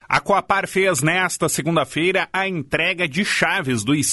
A Coapar fez nesta segunda-feira a entrega de chaves dos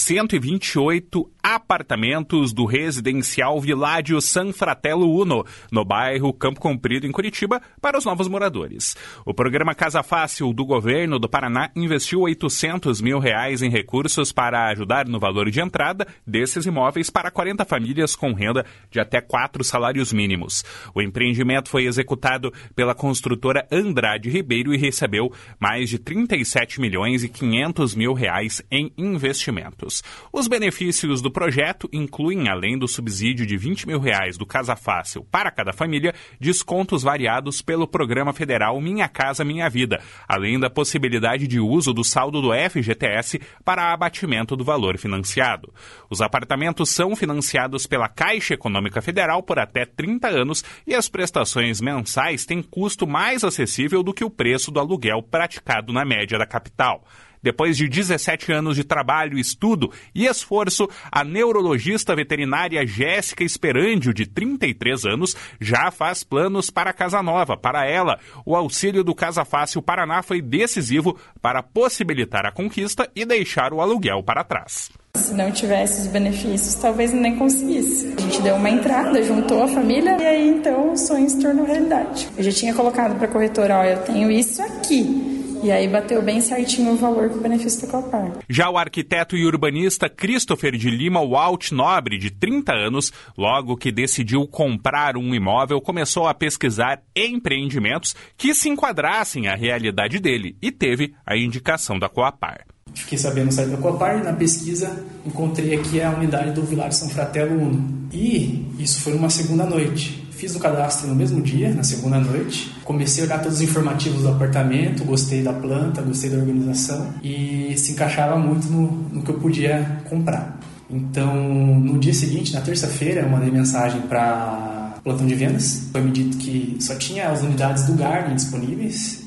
128 apartamentos do residencial Viládio San Fratello Uno, no bairro Campo Comprido, em Curitiba, para os novos moradores. O programa Casa Fácil do governo do Paraná investiu R$800 mil em recursos para ajudar no valor de entrada desses imóveis para 40 famílias com renda de até 4 salários mínimos. O empreendimento foi executado pela construtora Andrade Ribeiro e recebeu mais de 37 milhões e 500 mil reais em investimentos. Os benefícios do projeto incluem, além do subsídio de 20 mil reais do Casa Fácil para cada família, descontos variados pelo programa federal Minha Casa Minha Vida, além da possibilidade de uso do saldo do FGTS para abatimento do valor financiado. Os apartamentos são financiados pela Caixa Econômica Federal por até 30 anos e as prestações mensais têm custo mais acessível do que o preço do aluguel praticado na média da capital. Depois de 17 anos de trabalho, estudo e esforço, a neurologista veterinária Jéssica Esperandio, de 33 anos, já faz planos para a casa nova. Para ela, o auxílio do Casa Fácil Paraná foi decisivo para possibilitar a conquista e deixar o aluguel para trás. Se não tivesse os benefícios, talvez nem conseguisse. A gente deu uma entrada, juntou a família e aí então o sonho se tornou realidade. Eu já tinha colocado para a corretora, ó, eu tenho isso aqui. E aí bateu bem certinho o valor com o benefício da Coapar. Já o arquiteto e urbanista Christopher de Lima Walt Nobre, de 30 anos, logo que decidiu comprar um imóvel, começou a pesquisar empreendimentos que se enquadrassem à realidade dele e teve a indicação da Coapar. Fiquei sabendo no site da Coapar e na pesquisa encontrei aqui a unidade do Viládio San Fratello Uno. E isso foi numa segunda noite. Fiz o cadastro no mesmo dia, na segunda noite. Comecei a olhar todos os informativos do apartamento, gostei da planta, gostei da organização e se encaixava muito no que eu podia comprar. Então, no dia seguinte, na terça-feira, eu mandei mensagem para plantão de vendas. Foi me dito que só tinha as unidades do Garden disponíveis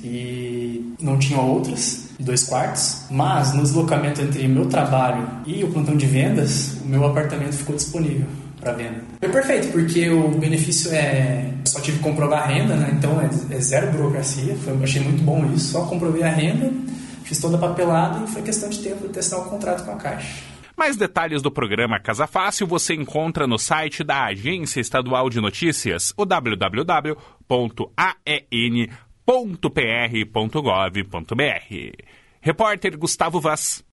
e não tinha outras, de 2 quartos. Mas no deslocamento entre o meu trabalho e o plantão de vendas, o meu apartamento ficou disponível para venda. Foi perfeito, porque o benefício só tive que comprovar a renda, né? Então é zero burocracia. Eu achei muito bom isso. Só comprovei a renda, fiz toda a papelada e foi questão de tempo de testar o contrato com a Caixa. Mais detalhes do programa Casa Fácil você encontra no site da Agência Estadual de Notícias, o www.aen.pr.gov.br. Repórter Gustavo Vaz.